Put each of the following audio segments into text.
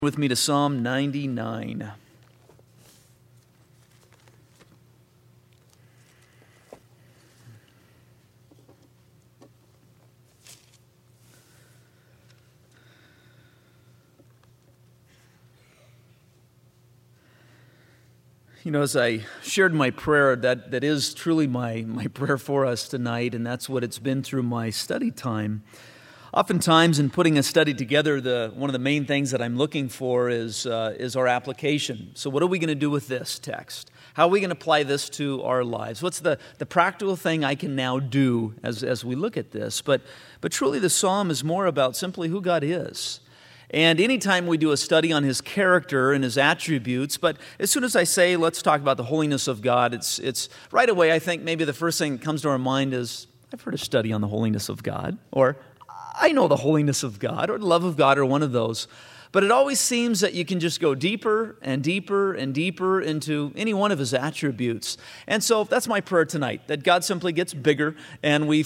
With me to Psalm 99. You know, as I shared my prayer, that is truly my prayer for us tonight, and that's what it's been through my study time. Oftentimes, in putting a study together, one of the main things that I'm looking for is our application. So what are we going to do with this text? How are we going to apply this to our lives? What's the practical thing I can now do as we look at this? But truly, the psalm is more about simply who God is. And anytime we do a study on His character and His attributes, but as soon as I say, let's talk about the holiness of God, it's right away, I think maybe the first thing that comes to our mind is, I've heard a study on the holiness of God, or I know the holiness of God, or the love of God, or one of those. But it always seems that you can just go deeper and deeper and deeper into any one of His attributes. And so that's my prayer tonight, that God simply gets bigger and we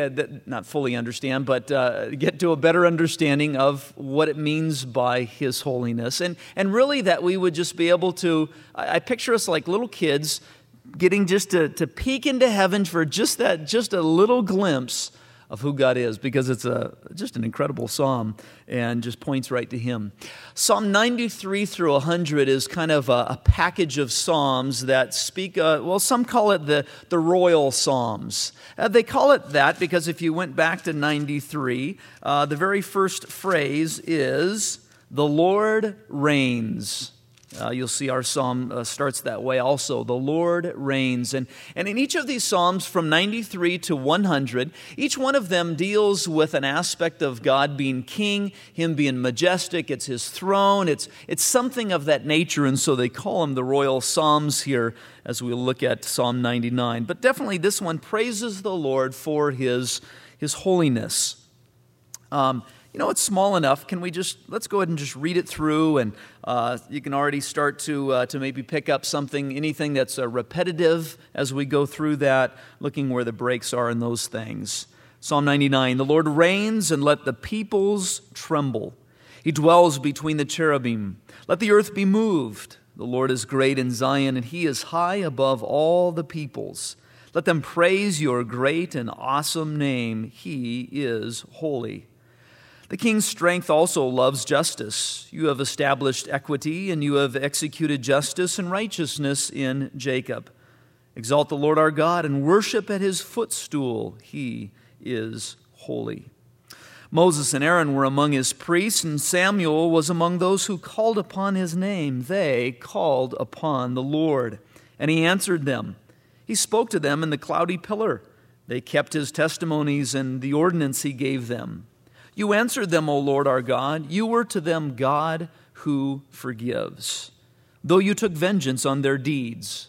not fully understand, but get to a better understanding of what it means by His holiness. And really that we would just be able to, I picture us like little kids getting just to peek into heaven for just a little glimpse of who God is, because it's just an incredible psalm and just points right to Him. Psalm 93 through 100 is kind of a package of psalms that speak, some call it the royal psalms. They call it that because if you went back to 93, the very first phrase is, "The Lord reigns." You'll see our psalm starts that way also. The Lord reigns. And in each of these psalms from 93 to 100, each one of them deals with an aspect of God being king, Him being majestic. It's His throne. It's something of that nature. And so they call them the royal psalms here as we look at Psalm 99. But definitely this one praises the Lord for His holiness. It's small enough. Let's go ahead and just read it through, and you can already start to maybe pick up anything that's repetitive as we go through that, looking where the breaks are in those things. Psalm 99, "The Lord reigns, and let the peoples tremble. He dwells between the cherubim. Let the earth be moved. The Lord is great in Zion, and He is high above all the peoples. Let them praise Your great and awesome name. He is holy. The king's strength also loves justice. You have established equity, and You have executed justice and righteousness in Jacob. Exalt the Lord our God and worship at His footstool. He is holy." Moses and Aaron were among His priests, and Samuel was among those who called upon His name. They called upon the Lord, and He answered them. He spoke to them in the cloudy pillar. They kept His testimonies and the ordinance He gave them. You answered them, O Lord our God. You were to them God who forgives, though You took vengeance on their deeds.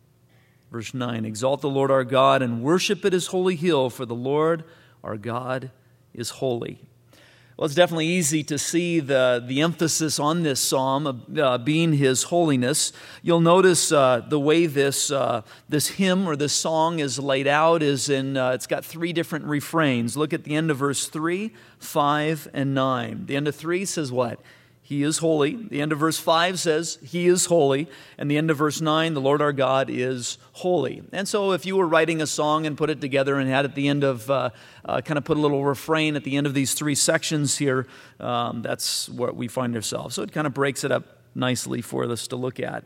Verse 9, "Exalt the Lord our God and worship at His holy hill, for the Lord our God is holy." Well, it's definitely easy to see the emphasis on this psalm being His holiness. You'll notice the way this hymn or this song is laid out is it's got three different refrains. Look at the end of verse 3, 5, and 9. The end of 3 says what? He is holy. The end of verse 5 says, He is holy. And the end of verse 9, the Lord our God is holy. And so if you were writing a song and put it together and had at the end of, kind of put a little refrain at the end of these three sections here, that's where we find ourselves. So it kind of breaks it up nicely for us to look at.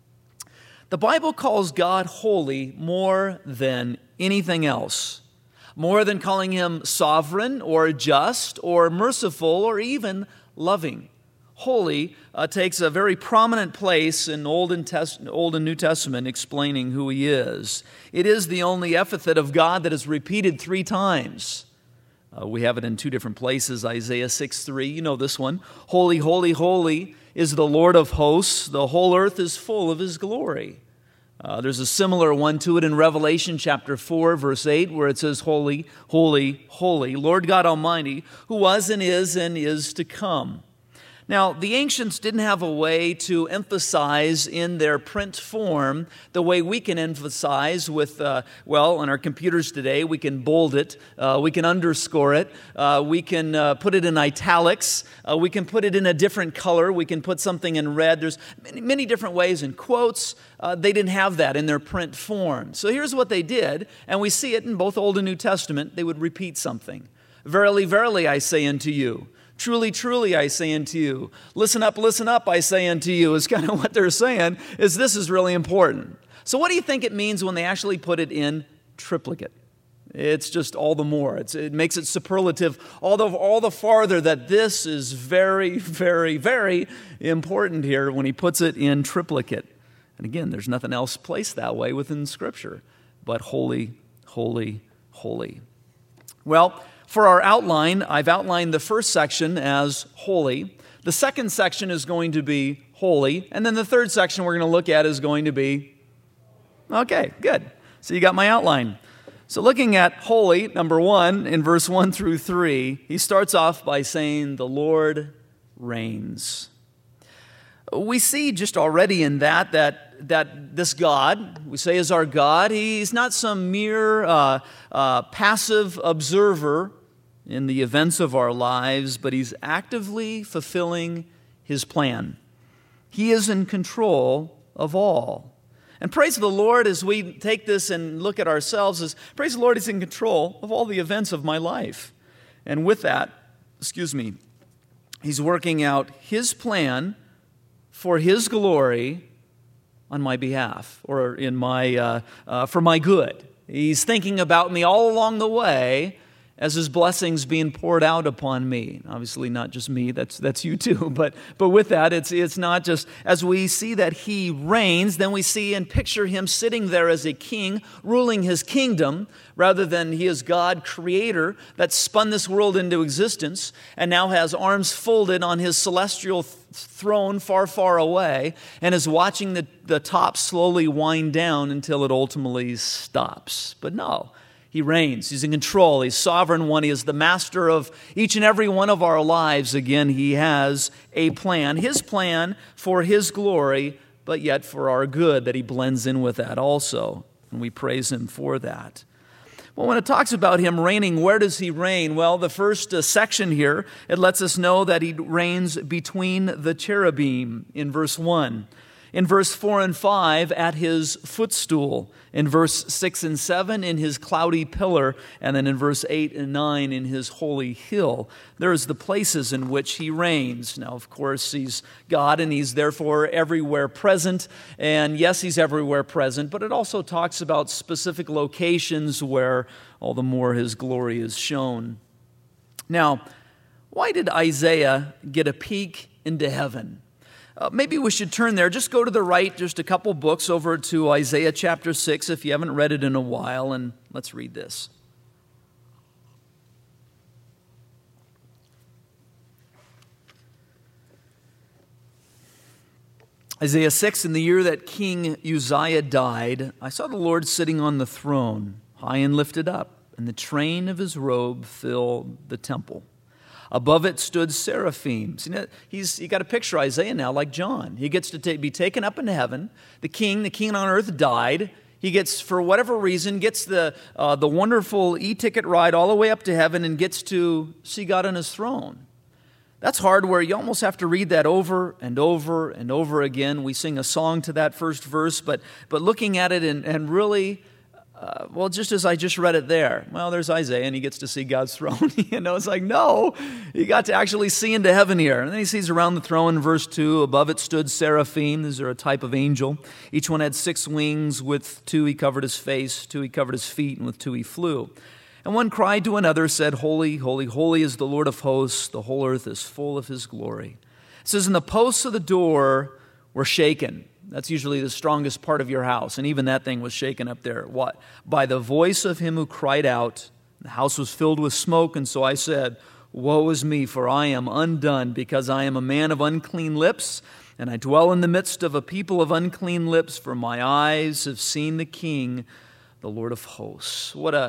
The Bible calls God holy more than anything else. More than calling Him sovereign or just or merciful or even loving. Holy takes a very prominent place in Old and New Testament explaining who He is. It is the only epithet of God that is repeated 3 times. We have it in 2 different places. Isaiah 6:3, you know this one. "Holy, holy, holy is the Lord of hosts. The whole earth is full of His glory." There's a similar one to it in Revelation chapter 4, verse 8, where it says, "Holy, holy, holy, Lord God Almighty, who was and is to come." Now, the ancients didn't have a way to emphasize in their print form the way we can emphasize with, on our computers today, we can bold it, we can underscore it, we can put it in italics, we can put it in a different color, we can put something in red. There's many different ways in quotes. They didn't have that in their print form. So here's what they did, and we see it in both Old and New Testament. They would repeat something. Verily, verily, I say unto you. Truly, truly, I say unto you. Listen up, I say unto you, is kind of what they're saying, is this is really important. So what do you think it means when they actually put it in triplicate? It's just all the more. It makes it superlative all the farther that this is very, very, very important here when he puts it in triplicate. And again, there's nothing else placed that way within Scripture, but holy, holy, holy. Well, for our outline, I've outlined the first section as holy. The second section is going to be holy. And then the third section we're going to look at is going to be, okay, good. So you got my outline. So looking at holy, number 1, in verse 1 through 3, he starts off by saying, the Lord reigns. We see just already in that this God, we say is our God, he's not some mere passive observer in the events of our lives, but he's actively fulfilling his plan. He is in control of all. And praise the Lord as we take this and look at ourselves as, praise the Lord, he's in control of all the events of my life. And with that, he's working out his plan for his glory on my behalf, or in my for my good. He's thinking about me all along the way as his blessings being poured out upon me. Obviously not just me, that's you too, but with that, it's not just, as we see that he reigns, then we see and picture him sitting there as a king, ruling his kingdom, rather than he is God, creator, that spun this world into existence, and now has arms folded on his celestial throne far, far away, and is watching the top slowly wind down until it ultimately stops. But no, he reigns. He's in control. He's sovereign one. He is the master of each and every one of our lives. Again, he has a plan, his plan for his glory, but yet for our good, that he blends in with that also. And we praise him for that. Well, when it talks about him reigning, where does he reign? Well, the first section here, it lets us know that he reigns between the cherubim in verse 1. In verse 4 and 5, at his footstool. In verse 6 and 7, in his cloudy pillar. And then in verse 8 and 9, in his holy hill. There's the places in which he reigns. Now, of course, he's God and he's therefore everywhere present. And yes, he's everywhere present, but it also talks about specific locations where all the more his glory is shown. Now, why did Isaiah get a peek into heaven? Maybe we should turn there. Just go to the right, just a couple books over to Isaiah chapter 6 if you haven't read it in a while, and let's read this. Isaiah 6, in the year that King Uzziah died, I saw the Lord sitting on the throne, high and lifted up, and the train of his robe filled the temple. Above it stood seraphim. You got to picture Isaiah now like John. He gets to be taken up into heaven. The king on earth died. He gets, for whatever reason, gets the wonderful e-ticket ride all the way up to heaven and gets to see God on his throne. That's hard, where you almost have to read that over and over and over again. We sing a song to that first verse, but looking at it and really... just as I just read it there. Well, there's Isaiah, and he gets to see God's throne. It's like, no, he got to actually see into heaven here. And then he sees around the throne in verse 2, above it stood seraphim. These are a type of angel. Each one had 6 wings. With 2 he covered his face, 2 he covered his feet, and with 2 he flew. And one cried to another, said, Holy, holy, holy is the Lord of hosts. The whole earth is full of his glory. It says, and the posts of the door were shaken. That's usually the strongest part of your house. And even that thing was shaken up there. What? By the voice of him who cried out. The house was filled with smoke. And so I said, woe is me, for I am undone, because I am a man of unclean lips, and I dwell in the midst of a people of unclean lips, for my eyes have seen the King, the Lord of hosts. What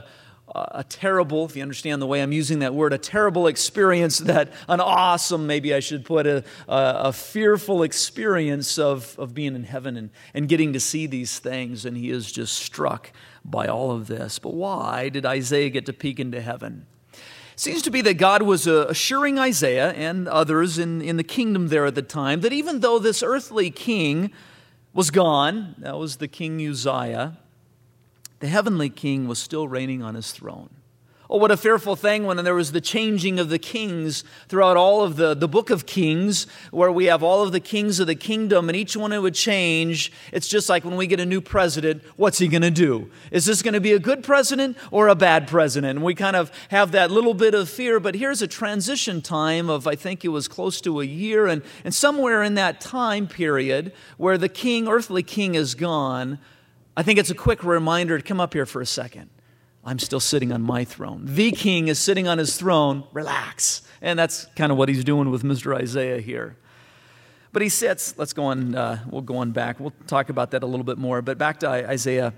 a terrible, if you understand the way I'm using that word, a terrible experience, an awesome, maybe I should put, a fearful experience of being in heaven and getting to see these things, and he is just struck by all of this. But why did Isaiah get to peek into heaven? It seems to be that God was assuring Isaiah and others in the kingdom there at the time that even though this earthly king was gone, that was the King Uzziah, the heavenly king was still reigning on his throne. Oh, what a fearful thing when there was the changing of the kings throughout all of the book of Kings, where we have all of the kings of the kingdom, and each one would change. It's just like when we get a new president, what's he going to do? Is this going to be a good president or a bad president? And we kind of have that little bit of fear, but here's a transition time of, I think it was close to a year, and somewhere in that time period where the king, earthly king, is gone, I think it's a quick reminder to come up here for a second. I'm still sitting on my throne. The king is sitting on his throne. Relax. And that's kind of what he's doing with Mr. Isaiah here. But he sits, let's go on, we'll go on back. We'll talk about that a little bit more. But back to Isaiah.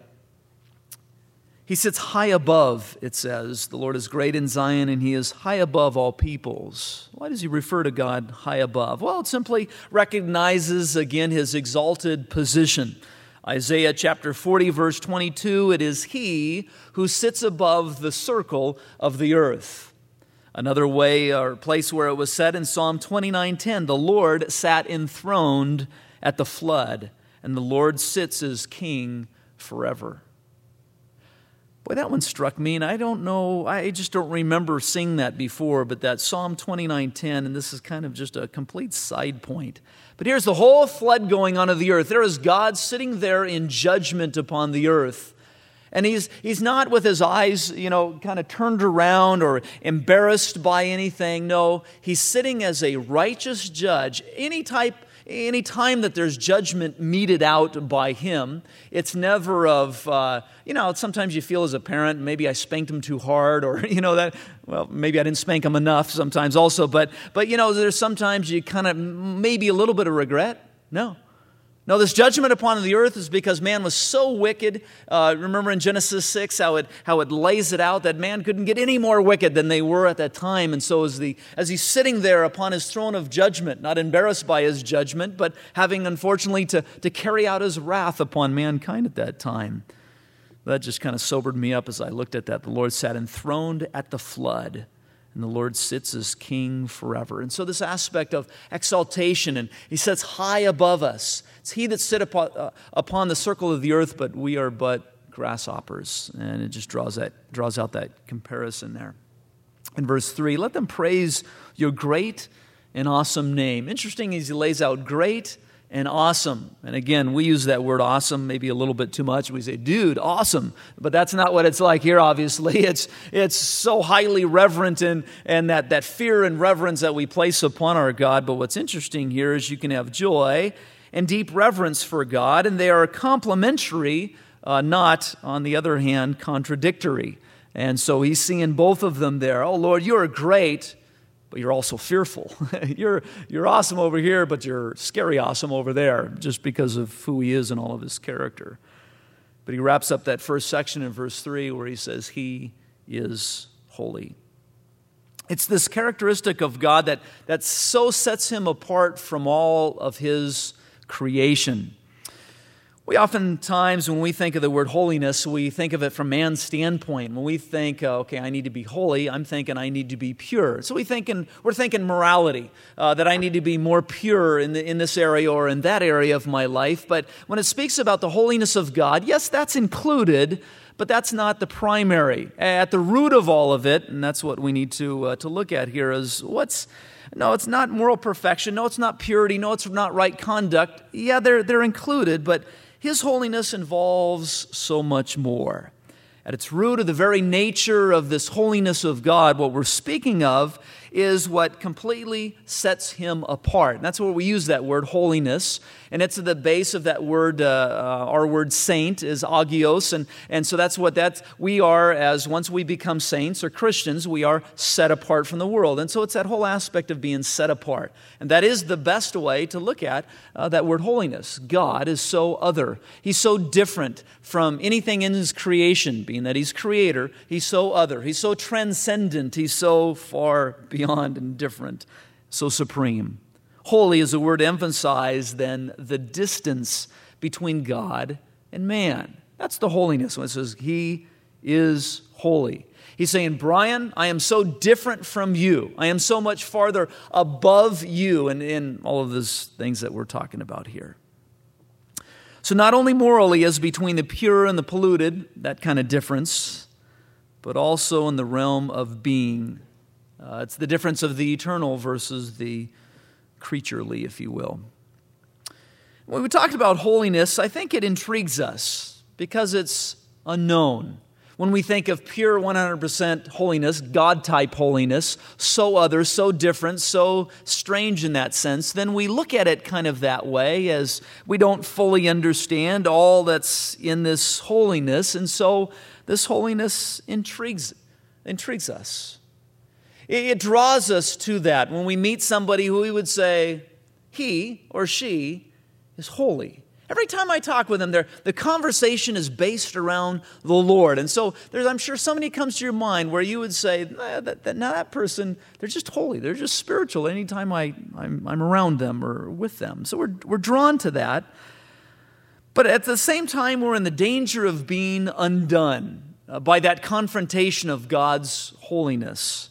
He sits high above, it says. The Lord is great in Zion, and he is high above all peoples. Why does he refer to God high above? Well, it simply recognizes, again, his exalted position. Isaiah chapter 40, verse 22, it is he who sits above the circle of the earth. Another way or place where it was said in Psalm 29:10, the Lord sat enthroned at the flood, and the Lord sits as king forever. Boy, that one struck me, and I don't know, I just don't remember seeing that before, but that Psalm 29:10, and this is kind of just a complete side point. But here's the whole flood going on of the earth. There is God sitting there in judgment upon the earth. And he's not with his eyes, kind of turned around or embarrassed by anything. No, he's sitting as a righteous judge. Any time that there's judgment meted out by him, it's never of, sometimes you feel as a parent, maybe I spanked him too hard, or, maybe I didn't spank him enough sometimes also, but there's sometimes you kind of, maybe a little bit of regret. No, this judgment upon the earth is because man was so wicked. Remember in Genesis 6 how it lays it out that man couldn't get any more wicked than they were at that time. And so as he's sitting there upon his throne of judgment, not embarrassed by his judgment, but having unfortunately to carry out his wrath upon mankind at that time. That just kind of sobered me up as I looked at that. The Lord sat enthroned at the flood, and the Lord sits as king forever. And so this aspect of exaltation, and he sits high above us. It's he that sit upon the circle of the earth, but we are but grasshoppers. And it just draws out that comparison there. In verse 3, let them praise your great and awesome name. Interesting as he lays out great and awesome. And again, we use that word awesome maybe a little bit too much. We say, dude, awesome. But that's not what it's like here, obviously. It's so highly reverent and that fear and reverence that we place upon our God. But what's interesting here is you can have joy and deep reverence for God, and they are complementary, not, on the other hand, contradictory. And so he's seeing both of them there. Oh, Lord, you are great, but you're also fearful. You're awesome over here, but you're scary awesome over there, just because of who he is and all of his character. But he wraps up that first section in verse 3 where he says, he is holy. It's this characteristic of God that so sets him apart from all of his creation. We oftentimes, when we think of the word holiness, we think of it from man's standpoint. When we think, okay, I need to be holy, I'm thinking I need to be pure. So we're thinking morality, that I need to be more pure in this area or in that area of my life. But when it speaks about the holiness of God, yes, that's included, but that's not the primary. At the root of all of it, and that's what we need to look at here, is no, it's not moral perfection. No, it's not purity. No, it's not right conduct. Yeah, they're included, but his holiness involves so much more. At its root of the very nature of this holiness of God, what we're speaking of is what completely sets him apart. And that's where we use that word, holiness. And it's at the base of that word, our word saint is agios. And so we are, as once we become saints or Christians, we are set apart from the world. And so it's that whole aspect of being set apart. And that is the best way to look at that word holiness. God is so other. He's so different from anything in his creation, being that he's creator. He's so other. He's so transcendent. He's so far beyond and different, so supreme. Holy is a word emphasized then the distance between God and man. That's the holiness when it says he is holy. He's saying, Brian, I am so different from you. I am so much farther above you and in all of these things that we're talking about here. So not only morally as between the pure and the polluted, that kind of difference, but also in the realm of being. It's the difference of the eternal versus the creaturely, if you will. When we talked about holiness, I think it intrigues us because it's unknown. When we think of pure 100% holiness, God-type holiness, so other, so different, so strange in that sense, then we look at it kind of that way as we don't fully understand all that's in this holiness. And so this holiness intrigues us. It draws us to that when we meet somebody who we would say, he or she is holy. Every time I talk with them, the conversation is based around the Lord. And so I'm sure somebody comes to your mind where you would say, that person, they're just holy. They're just spiritual anytime I'm around them or with them. So we're drawn to that. But at the same time, we're in the danger of being undone by that confrontation of God's holiness.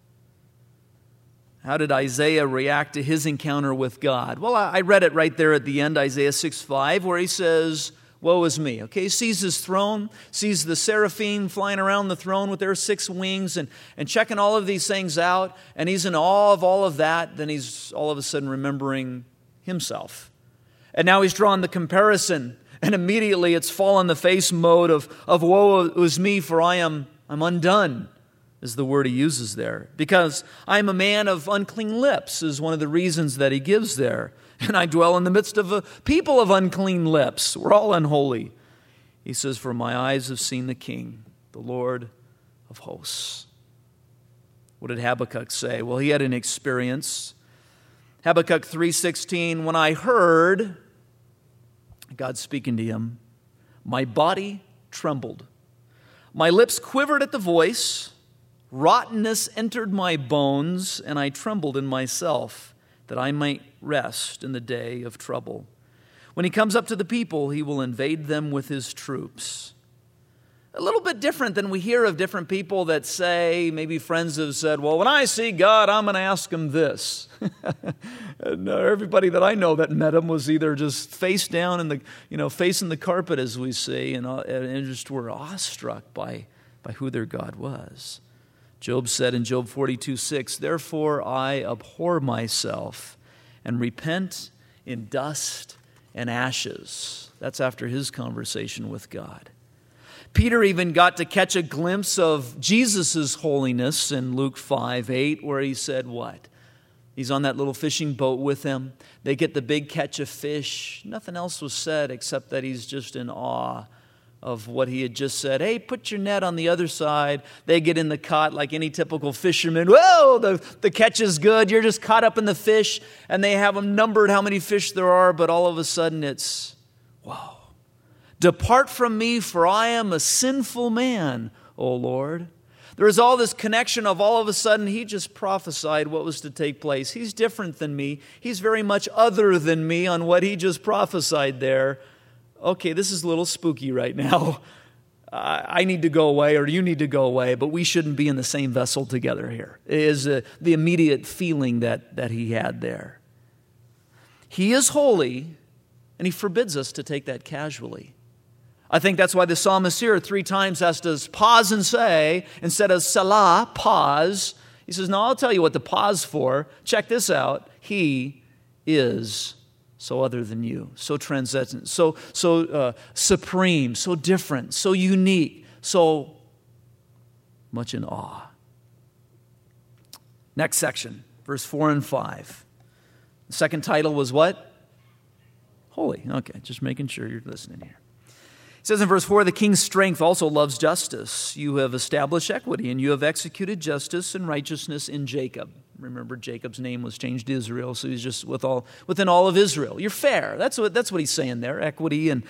How did Isaiah react to his encounter with God? Well, I read it right there at the end, Isaiah 6:5, where he says, woe is me. Okay, he sees his throne, sees the seraphim flying around the throne with their 6 wings and checking all of these things out, and he's in awe of all of that. Then he's all of a sudden remembering himself. And now he's drawn the comparison, and immediately it's fall on the face mode of woe is me, for I'm undone. Is the word he uses there. Because I'm a man of unclean lips is one of the reasons that he gives there. And I dwell in the midst of a people of unclean lips. We're all unholy. He says, for my eyes have seen the King, the Lord of hosts. What did Habakkuk say? Well, he had an experience. Habakkuk 3:16, when I heard God speaking to him, my body trembled. My lips quivered at the voice. Rottenness entered my bones, and I trembled in myself, that I might rest in the day of trouble. When he comes up to the people, he will invade them with his troops. A little bit different than we hear of different people that say, maybe friends have said, well, when I see God, I'm going to ask him this. And everybody that I know that met him was either just face down in facing the carpet, as we see, and just were awestruck by who their God was. Job said in Job 42:6, therefore I abhor myself and repent in dust and ashes. That's after his conversation with God. Peter even got to catch a glimpse of Jesus' holiness in Luke 5:8, where he said what? He's on that little fishing boat with them. They get the big catch of fish. Nothing else was said except that he's just in awe of what he had just said. Hey, put your net on the other side. They get in the caught like any typical fisherman. Whoa, the catch is good. You're just caught up in the fish. And they have them numbered how many fish there are. But all of a sudden it's, whoa. Depart from me, for I am a sinful man, O Lord. There is all this connection of all of a sudden he just prophesied what was to take place. He's different than me. He's very much other than me on what he just prophesied there. Okay, this is a little spooky right now. I need to go away or you need to go away, but we shouldn't be in the same vessel together here. It is the immediate feeling that he had there. He is holy, and he forbids us to take that casually. I think that's why the psalmist here 3 times has to pause and say, instead of Selah, pause. He says, no, I'll tell you what to pause for. Check this out. He is so other than you, so transcendent, so supreme, so different, so unique, so much in awe. Next section, verse 4 and 5. The second title was what? Holy. Okay, just making sure you're listening here. It says in verse 4, the king's strength also loves justice. You have established equity, and you have executed justice and righteousness in Jacob. Remember, Jacob's name was changed to Israel, so he's just within all of Israel. You're fair. That's what he's saying there. Equity and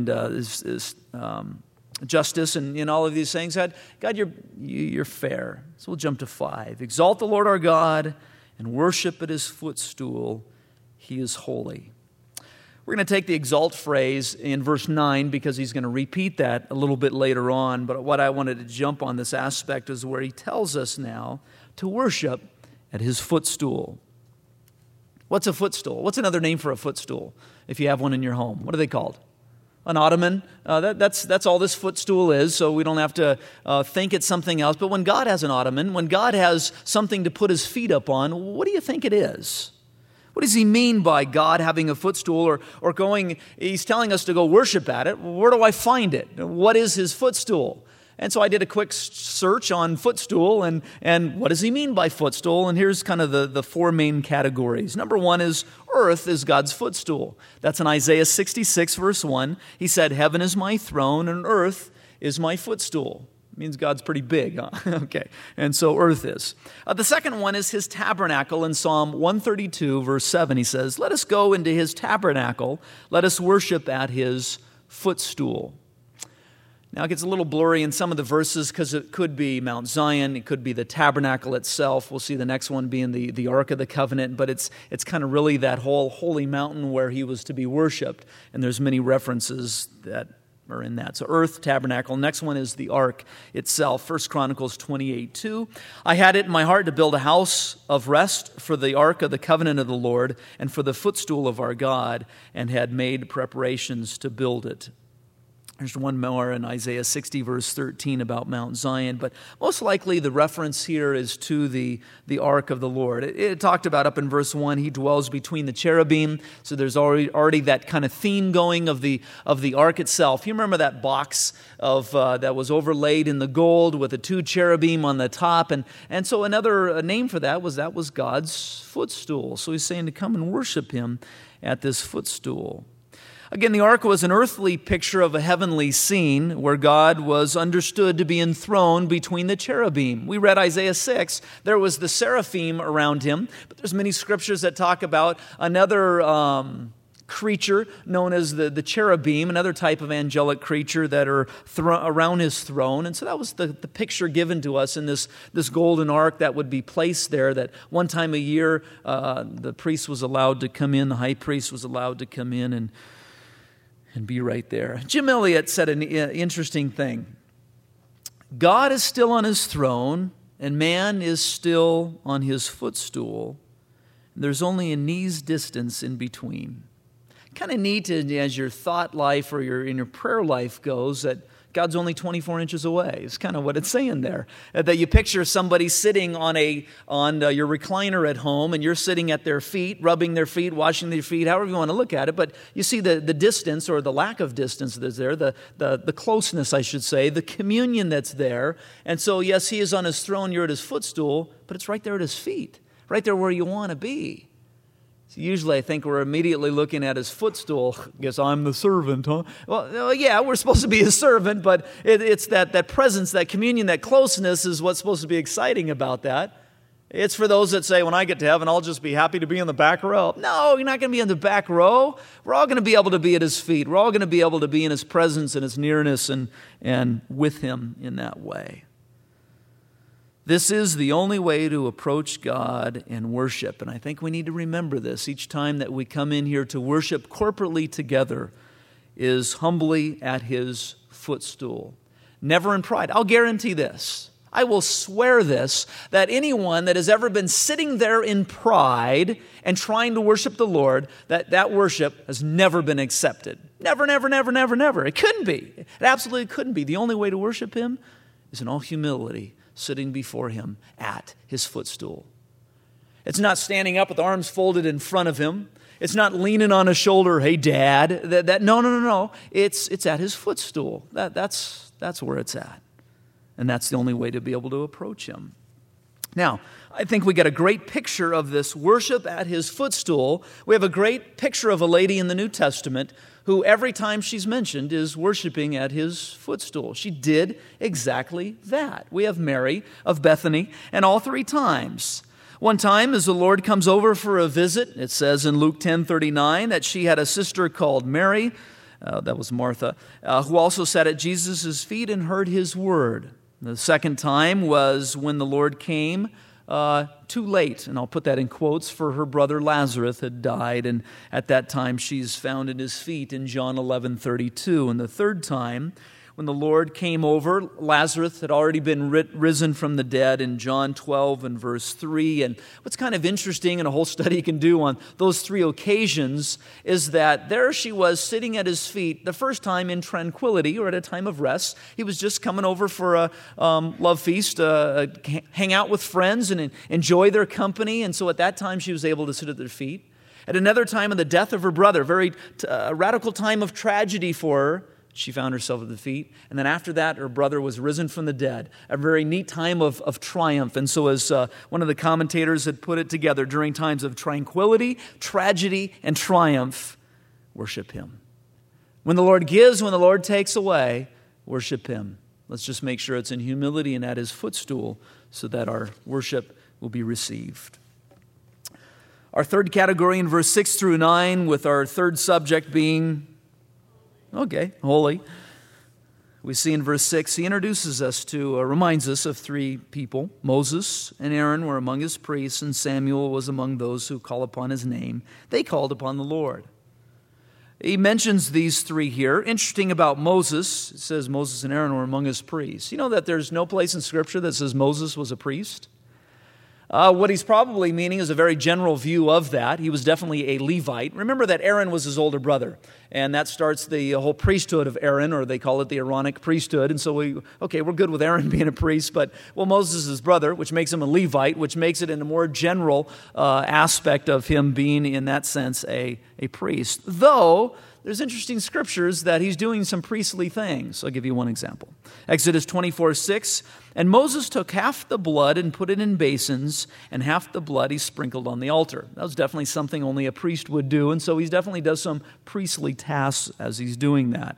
justice and all of these things. God, you're fair. So we'll jump to 5. Exalt the Lord our God and worship at his footstool. He is holy. We're going to take the exalt phrase in verse 9 because he's going to repeat that a little bit later on. But what I wanted to jump on this aspect is where he tells us now to worship at his footstool. What's a footstool? What's another name for a footstool if you have one in your home? What are they called? An ottoman. That's all this footstool is, so we don't have to think it's something else. But when God has an ottoman, when God has something to put his feet up on, what do you think it is? What does he mean by God having a footstool or going, he's telling us to go worship at it. Where do I find it? What is his footstool? And so I did a quick search on footstool and what does he mean by footstool? And here's kind of the 4 main categories. Number 1 is earth is God's footstool. That's in Isaiah 66 verse 1. He said, heaven is my throne and earth is my footstool. Means God's pretty big, huh? Okay, and so earth is. The second one is his tabernacle. In Psalm 132, verse 7, he says, let us go into his tabernacle. Let us worship at his footstool. Now it gets a little blurry in some of the verses because it could be Mount Zion. It could be the tabernacle itself. We'll see the next one being the Ark of the Covenant. But it's kind of really that whole holy mountain where he was to be worshipped. And there's many references that are in that. So earth, tabernacle. Next one is the ark itself. 1 Chronicles 28:2. I had it in my heart to build a house of rest for the ark of the covenant of the Lord and for the footstool of our God, and had made preparations to build it. There's one more in Isaiah 60, verse 13 about Mount Zion, but most likely the reference here is to the ark of the Lord. It talked about up in verse 1, he dwells between the cherubim, so there's already that kind of theme going of the ark itself. You remember that box of that was overlaid in the gold with the 2 cherubim on the top, and so another name for that was God's footstool. So he's saying to come and worship him at this footstool. Again, the ark was an earthly picture of a heavenly scene where God was understood to be enthroned between the cherubim. We read Isaiah 6. There was the seraphim around him, but there's many scriptures that talk about another creature known as the cherubim, another type of angelic creature that are around his throne. And so that was the picture given to us in this golden ark that would be placed there, that one time a year the priest was allowed to come in, the high priest was allowed to come in and be right there. Jim Elliot said an interesting thing. God is still on his throne, and man is still on his footstool. There's only a knee's distance in between. Kind of neat as your thought life or in your prayer life goes, that God's only 24 inches away. It's kind of what it's saying there. That you picture somebody sitting on your recliner at home, and you're sitting at their feet, rubbing their feet, washing their feet, however you want to look at it. But you see the distance, or the lack of distance that's there, the closeness, I should say, the communion that's there. And so, yes, he is on his throne, you're at his footstool, but it's right there at his feet, right there where you want to be. So usually I think we're immediately looking at his footstool. Guess I'm the servant, huh? Well, yeah, we're supposed to be his servant, but it's that presence, that communion, that closeness is what's supposed to be exciting about that. It's for those that say, when I get to heaven, I'll just be happy to be in the back row. No, you're not going to be in the back row. We're all going to be able to be at his feet. We're all going to be able to be in his presence and his nearness and with him in that way. This is the only way to approach God and worship. And I think we need to remember this each time that we come in here to worship corporately together, is humbly at his footstool. Never in pride. I'll guarantee this. I will swear this, that anyone that has ever been sitting there in pride and trying to worship the Lord, that worship has never been accepted. Never, never, never, never, never. It couldn't be. It absolutely couldn't be. The only way to worship him is in all humility, sitting before him at his footstool. It's not standing up with arms folded in front of him. It's not leaning on his shoulder, hey, Dad. No. It's at his footstool. That's where it's at. And that's the only way to be able to approach him. Now, I think we get a great picture of this worship at his footstool. We have a great picture of a lady in the New Testament who every time she's mentioned is worshiping at his footstool. She did exactly that. We have Mary of Bethany, and all three times. One time as the Lord comes over for a visit, it says in Luke 10:39 that she had a sister called Mary, that was Martha, who also sat at Jesus' feet and heard his word. The second time was when the Lord came too late, and I'll put that in quotes, for her brother Lazarus had died, and at that time she's found at his feet in John 11:32. And the third time, when the Lord came over, Lazarus had already been risen from the dead in John 12 and verse 3. And what's kind of interesting, and a whole study you can do on those three occasions, is that there she was sitting at his feet, the first time in tranquility or at a time of rest. He was just coming over for a love feast, hang out with friends and enjoy their company. And so at that time she was able to sit at their feet. At another time of the death of her brother, very radical time of tragedy for her, she found herself at the feet. And then after that, her brother was risen from the dead. A very neat time of triumph. And so as one of the commentators had put it together, during times of tranquility, tragedy, and triumph, worship him. When the Lord gives, when the Lord takes away, worship him. Let's just make sure it's in humility and at his footstool so that our worship will be received. Our third category in verse 6 through 9, with our third subject being holy. We see in verse 6, he introduces us to, reminds us of three people. Moses and Aaron were among his priests, and Samuel was among those who call upon his name. They called upon the Lord. He mentions these three here. Interesting about Moses, it says Moses and Aaron were among his priests. You know that there's no place in Scripture that says Moses was a priest? What he's probably meaning is a very general view of that. He was definitely a Levite. Remember that Aaron was his older brother, and that starts the whole priesthood of Aaron, or they call it the Aaronic priesthood. And so we're good with Aaron being a priest, but Moses is his brother, which makes him a Levite, which makes it in a more general aspect of him being, in that sense, a priest. Though there's interesting scriptures that he's doing some priestly things. I'll give you one example. Exodus 24:6, and Moses took half the blood and put it in basins, and half the blood he sprinkled on the altar. That was definitely something only a priest would do, and so he definitely does some priestly tasks as he's doing that.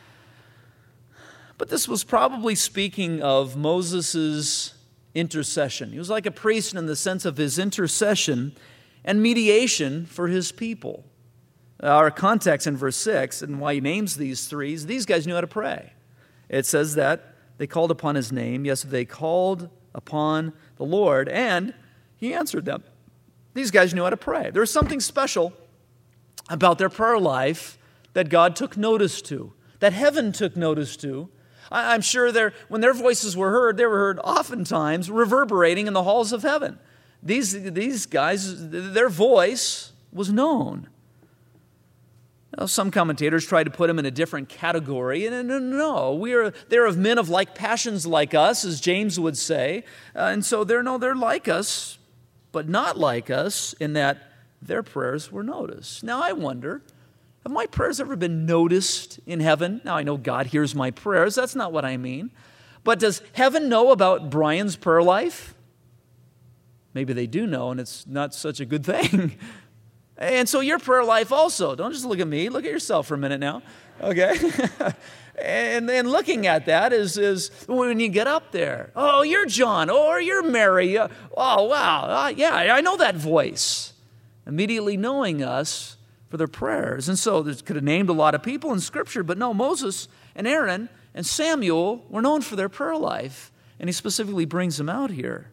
But this was probably speaking of Moses' intercession. He was like a priest in the sense of his intercession and mediation for his people. Our context in verse 6, and why he names these three, is these guys knew how to pray. It says that they called upon his name. Yes, they called upon the Lord, and he answered them. These guys knew how to pray. There was something special about their prayer life that God took notice to, that heaven took notice to. I'm sure when their voices were heard, they were heard oftentimes reverberating in the halls of heaven. These guys, their voice was known. Some commentators try to put them in a different category, and no, they're of men of like passions like us, as James would say, and so they're like us, but not like us in that their prayers were noticed. Now I wonder, have my prayers ever been noticed in heaven? Now I know God hears my prayers, that's not what I mean, but does heaven know about Brian's prayer life? Maybe they do know, and it's not such a good thing. And so your prayer life also, don't just look at me, look at yourself for a minute now, okay? And then looking at that is when you get up there, oh, you're John, or you're Mary, oh, wow, yeah, I know that voice. Immediately knowing us for their prayers. And so they could have named a lot of people in Scripture, but no, Moses and Aaron and Samuel were known for their prayer life, and he specifically brings them out here.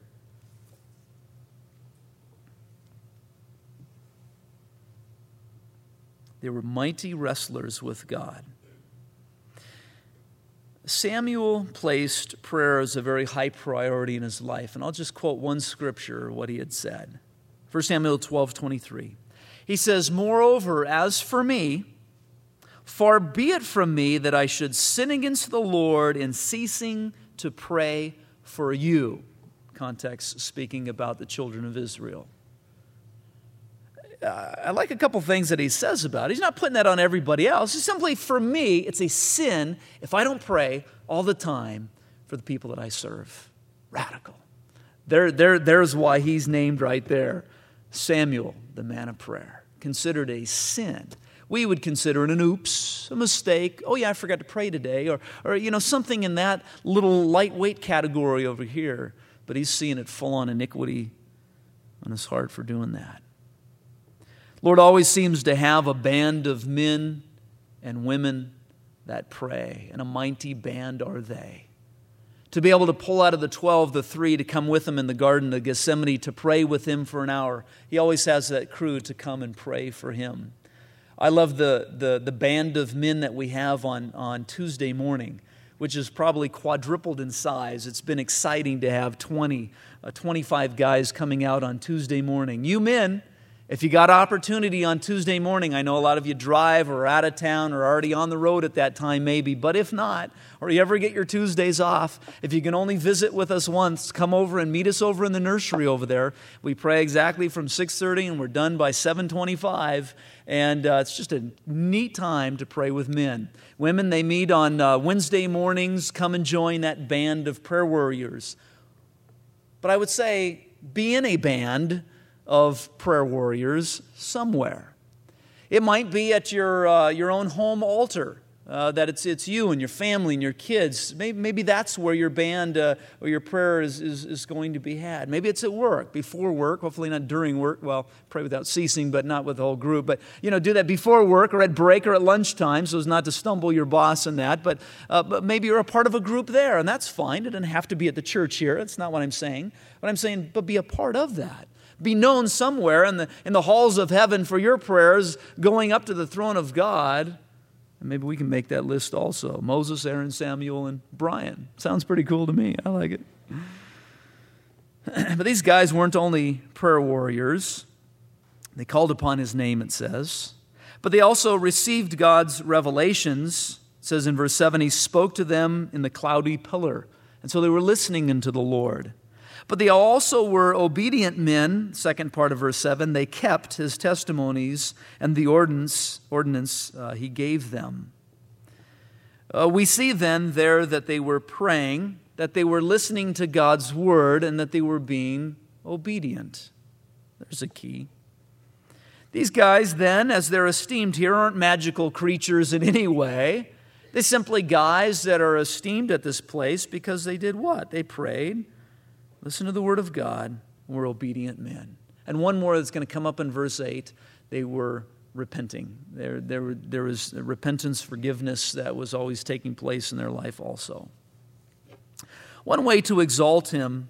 They were mighty wrestlers with God. Samuel placed prayer as a very high priority in his life. And I'll just quote one scripture, what he had said. 1 Samuel 12:23. He says, "Moreover, as for me, far be it from me that I should sin against the Lord in ceasing to pray for you." Context speaking about the children of Israel. I like a couple things that he says about it. He's not putting that on everybody else. It's simply, for me, it's a sin if I don't pray all the time for the people that I serve. Radical. There's why he's named right there. Samuel, the man of prayer, considered a sin. We would consider it an oops, a mistake. Oh yeah, I forgot to pray today. Or something in that little lightweight category over here. But he's seeing it full on iniquity on his heart for doing that. Lord always seems to have a band of men and women that pray, and a mighty band are they. To be able to pull out of the 12, the 3 to come with him in the Garden of Gethsemane to pray with him for an hour. He always has that crew to come and pray for him. I love the band of men that we have on Tuesday morning, which is probably quadrupled in size. It's been exciting to have 25 guys coming out on Tuesday morning. You men, if you got opportunity on Tuesday morning, I know a lot of you drive or are out of town or already on the road at that time maybe, but if not, or you ever get your Tuesdays off, if you can only visit with us once, come over and meet us over in the nursery over there. We pray exactly from 6:30 and we're done by 7:25, and it's just a neat time to pray with men. Women, they meet on Wednesday mornings. Come and join that band of prayer warriors. But I would say, be in a band of prayer warriors somewhere. It might be at your own home altar, that it's you and your family and your kids. Maybe that's where your band or your prayer is going to be had. Maybe it's at work, before work, hopefully not during work. Well, pray without ceasing, but not with the whole group. But, do that before work or at break or at lunchtime so as not to stumble your boss in that. But maybe you're a part of a group there, and that's fine. It doesn't have to be at the church here. That's not what I'm saying. But I'm saying, but be a part of that. Be known somewhere in the halls of heaven for your prayers going up to the throne of God. And maybe we can make that list also. Moses, Aaron, Samuel, and Brian. Sounds pretty cool to me. I like it. But these guys weren't only prayer warriors. They called upon his name, it says. But they also received God's revelations. It says in verse 7, he spoke to them in the cloudy pillar. And so they were listening unto the Lord. But they also were obedient men, second part of verse 7. They kept his testimonies and the ordinance he gave them. We see then there that they were praying, that they were listening to God's word, and that they were being obedient. There's a key. These guys then, as they're esteemed here, aren't magical creatures in any way. They're simply guys that are esteemed at this place because they did what? They prayed. Listen to the word of God. We're obedient men. And one more that's going to come up in verse 8. They were repenting. There was repentance, forgiveness that was always taking place in their life also. One way to exalt him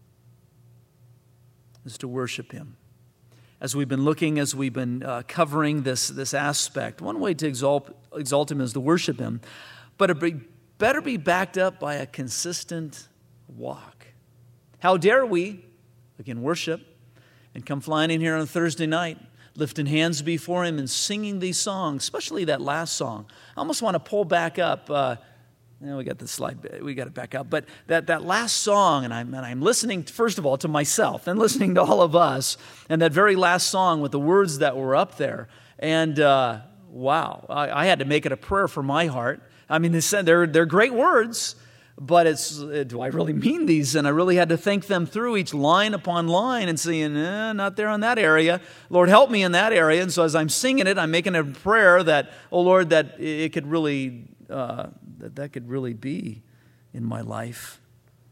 is to worship him. As we've been covering this aspect, one way to exalt him is to worship him. But it better be backed up by a consistent walk. How dare we, again, worship and come flying in here on a Thursday night, lifting hands before him and singing these songs, especially that last song. I almost want to pull back up. We got the slide. We got it back up. But that last song, and I'm listening, first of all, to myself and listening to all of us, and that very last song with the words that were up there. And wow, I had to make it a prayer for my heart. I mean, they're great words. But do I really mean these? And I really had to think them through each line upon line and saying, not there on that area. Lord, help me in that area. And so as I'm singing it, I'm making a prayer that, oh Lord, that it could really, that could really be in my life.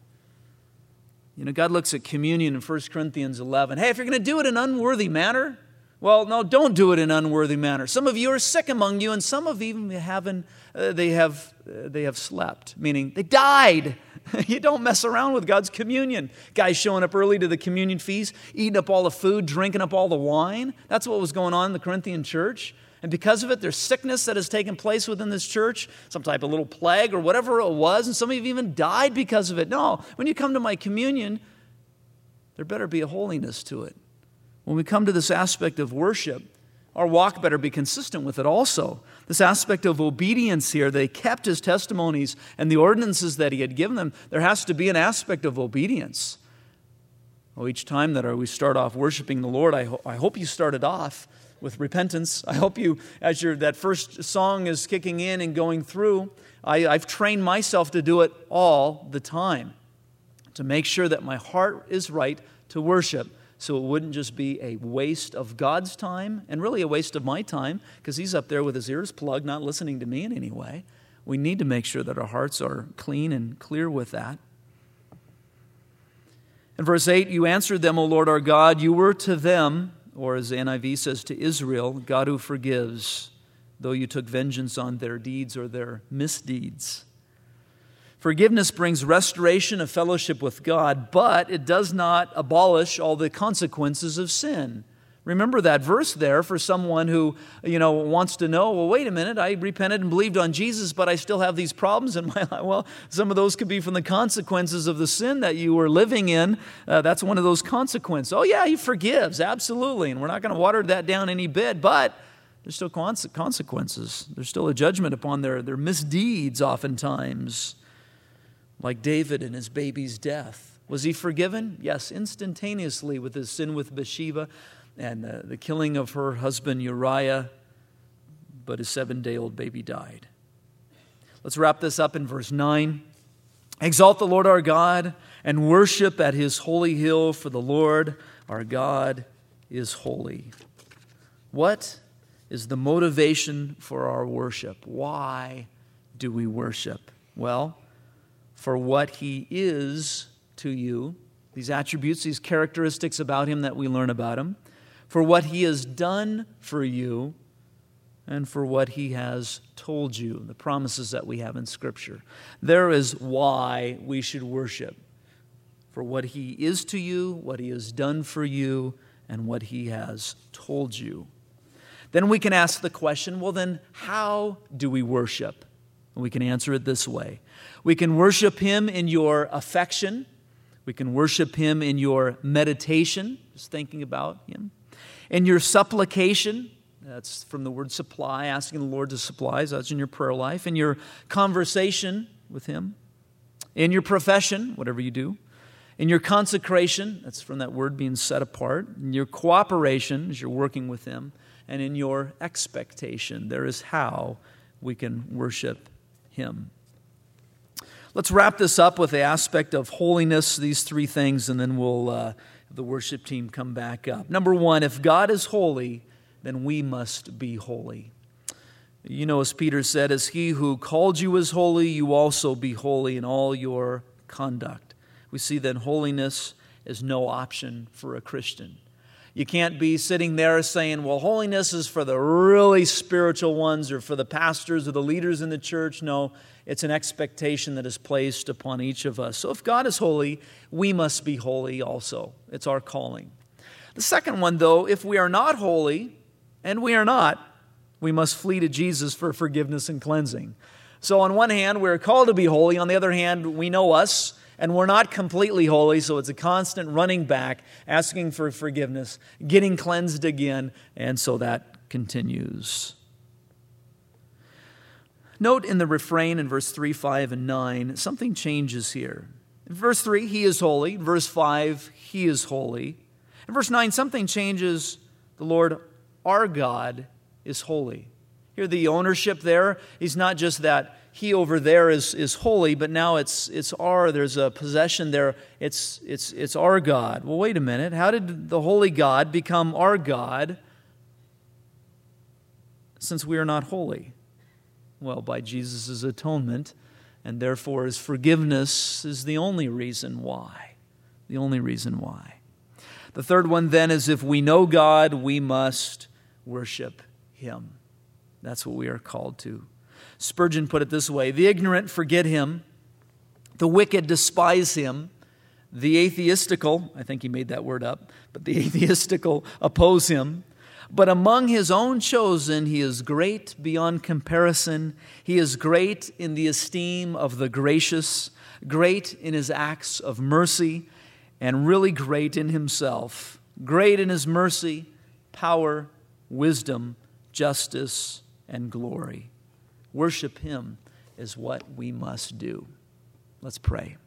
God looks at communion in 1 Corinthians 11. Hey, if you're going to do it in an unworthy manner, well, no, don't do it in an unworthy manner. Some of you are sick among you, and some of you even they have slept, meaning they died. You don't mess around with God's communion. Guys showing up early to the communion feast, eating up all the food, drinking up all the wine. That's what was going on in the Corinthian church. And because of it, there's sickness that has taken place within this church, some type of little plague or whatever it was, and some of you even died because of it. No, when you come to my communion, there better be a holiness to it. When we come to this aspect of worship, our walk better be consistent with it also. This aspect of obedience here, they kept his testimonies and the ordinances that he had given them. There has to be an aspect of obedience. Each time that we start off worshiping the Lord, I hope you started off with repentance. I hope you, as that first song is kicking in and going through, I've trained myself to do it all the time. to make sure that my heart is right to worship, so it wouldn't just be a waste of God's time and really a waste of my time because He's up there with His ears plugged, not listening to me in any way. We need to make sure that our hearts are clean and clear with that. In verse 8, you answered them, O Lord our God, you were to them, or as the NIV says, to Israel, God who forgives, though you took vengeance on their deeds or their misdeeds. Forgiveness brings restoration of fellowship with God, but it does not abolish all the consequences of sin. Remember that verse there for someone who, wants to know, well, wait a minute, I repented and believed on Jesus, but I still have these problems in my life. Well, some of those could be from the consequences of the sin that you were living in. That's one of those consequences. Oh, yeah, He forgives, absolutely. And we're not going to water that down any bit, but there's still consequences. There's still a judgment upon their misdeeds oftentimes, like David and his baby's death. Was he forgiven? Yes, instantaneously with his sin with Bathsheba and the killing of her husband Uriah, but his 7-day-old baby died. Let's wrap this up in verse 9. Exalt the Lord our God and worship at His holy hill, for the Lord our God is holy. What is the motivation for our worship? Why do we worship? Well, for what He is to you, these attributes, these characteristics about Him that we learn about Him, for what He has done for you, and for what He has told you, the promises that we have in Scripture. There is why we should worship. For what He is to you, what He has done for you, and what He has told you. Then we can ask the question, well then, how do we worship? And we can answer it this way. We can worship Him in your affection. We can worship Him in your meditation, just thinking about Him. In your supplication, that's from the word supply, asking the Lord to supply, so that's in your prayer life. In your conversation with Him. In your profession, whatever you do. In your consecration, that's from that word being set apart. In your cooperation, as you're working with Him. And in your expectation, there is how we can worship Him. Let's wrap this up with the aspect of holiness, these three things, and then we'll have the worship team come back up. Number one, if God is holy, then we must be holy. You know, as Peter said, as He who called you is holy, you also be holy in all your conduct. We see that holiness is no option for a Christian. You can't be sitting there saying, well, holiness is for the really spiritual ones or for the pastors or the leaders in the church. No, it's an expectation that is placed upon each of us. So if God is holy, we must be holy also. It's our calling. The second one, though, if we are not holy, and we are not, we must flee to Jesus for forgiveness and cleansing. So on one hand, we're called to be holy. On the other hand, we know us. And we're not completely holy, so it's a constant running back, asking for forgiveness, getting cleansed again, and so that continues. Note in the refrain in verse 3, 5, and 9, something changes here. In verse 3, He is holy. In verse 5, He is holy. In verse 9, something changes. The Lord, our God, is holy. Here, the ownership there is not just that He over there is holy, but now it's our, there's a possession there, it's our God. Well, wait a minute, how did the holy God become our God since we are not holy? Well, by Jesus' atonement, and therefore His forgiveness is the only reason why. The only reason why. The third one then is if we know God, we must worship Him. That's what we are called to. Spurgeon put it this way, the ignorant forget Him, the wicked despise Him, the atheistical, I think he made that word up, but the atheistical oppose Him. But among His own chosen, He is great beyond comparison. He is great in the esteem of the gracious, great in His acts of mercy, and really great in Himself, great in His mercy, power, wisdom, justice, and glory. Worship Him is what we must do. Let's pray.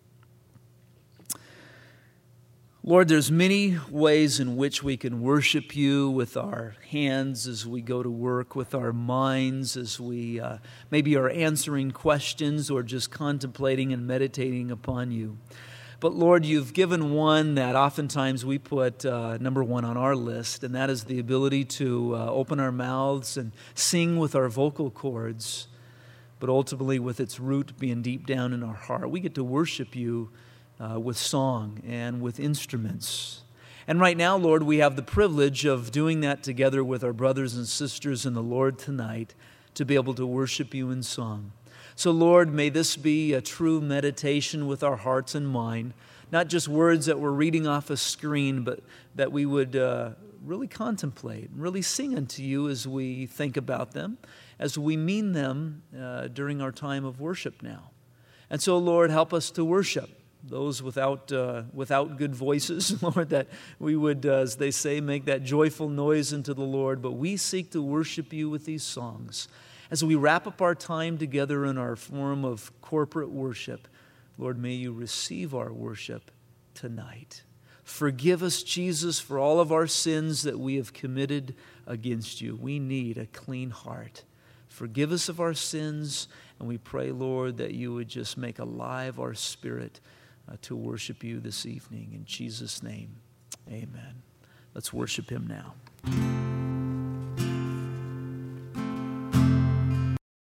Lord, there's many ways in which we can worship You, with our hands as we go to work, with our minds as we maybe are answering questions or just contemplating and meditating upon You. But Lord, you've given one that oftentimes we put number one on our list, and that is the ability to open our mouths and sing with our vocal cords, but ultimately with its root being deep down in our heart. We get to worship you with song and with instruments. And right now, Lord, we have the privilege of doing that together with our brothers and sisters in the Lord tonight, to be able to worship you in song. So, Lord, may this be a true meditation with our hearts and mind, not just words that we're reading off a screen, but that we would really contemplate, really sing unto you as we think about them, as we mean them during our time of worship now. And so, Lord, help us to worship those without good voices, Lord, that we would, as they say, make that joyful noise unto the Lord. But we seek to worship you with these songs. As we wrap up our time together in our form of corporate worship, Lord, may you receive our worship tonight. Forgive us, Jesus, for all of our sins that we have committed against you. We need a clean heart. Forgive us of our sins, and we pray, Lord, that you would just make alive our spirit to worship you this evening. In Jesus' name, amen. Let's worship him now.